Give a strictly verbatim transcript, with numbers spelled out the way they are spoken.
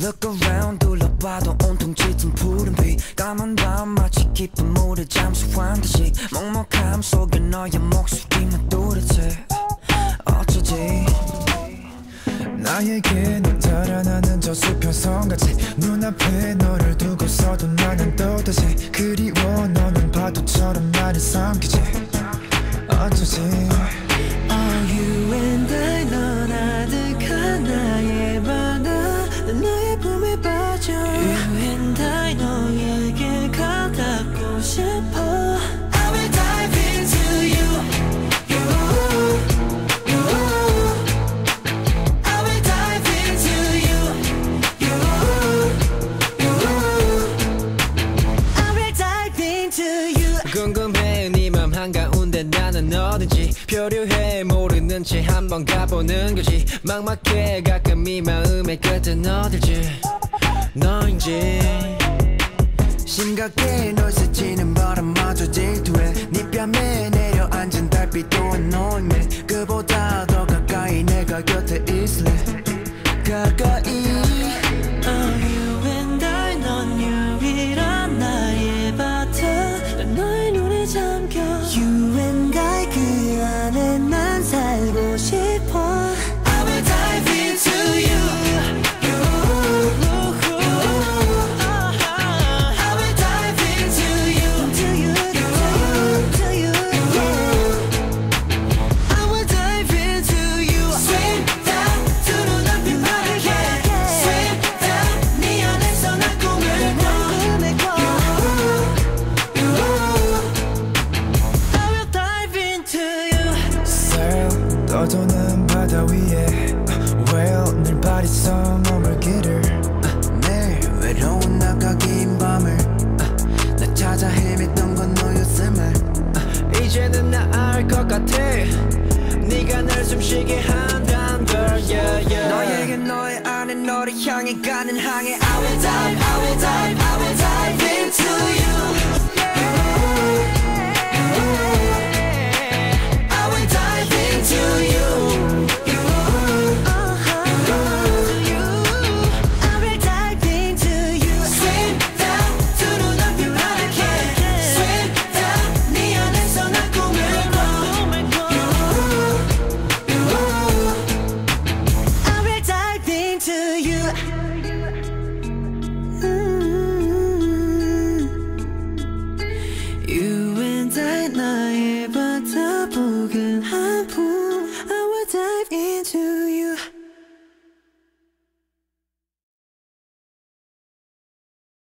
Look around 둘러봐도 온통 짙은 푸른 빛 까만 밤 마치 깊은 물에 잠수한 듯이 먹먹함 속에 너의 목소리만 뚜렷해 어쩌지 나에게 나타나는 저 수평선같이 눈앞에 너를 두고서도 나는 또다시 그리워 너는 파도처럼 나를 삼키지 어쩌지 Oh you and I 넌 아득한 나의 바다 난 너의 품에 빠져 You and I 너에게 가닿고 싶어 I will dive into you You You I will dive into you You You I will dive into you 궁금해 네 맘 한가운데 나는 어딘지 표류해 모르는 채 한번 가보는 거지 막막해 가끔 이 마음의 끝은 어딜지 너인지 심각해 널 스치는 바람마저 질투해 네 뺨에 내려앉은 달빛도 너임에 그보다 더 가까이 내가 곁에 있을래 가까이 Oh you and I 넌 유일한 나의 바다 난 너의 눈에 잠겨 You and I 그 안에 난 살고 싶어 I will dive into you 떠도는 바다 위에 Well 늘 바리성 머물기를 매일 외로운 나가 긴 밤을 나 찾아 헤맸던 건 너였음을 이제는 나 알 것 같아 네가 날 숨쉬게 한단 걸 yeah, yeah. 너에게 너의 안에 너를 향해 가는 항해 I will dive, I will dive, I will dive into you I will dive into you 나의 바다 보근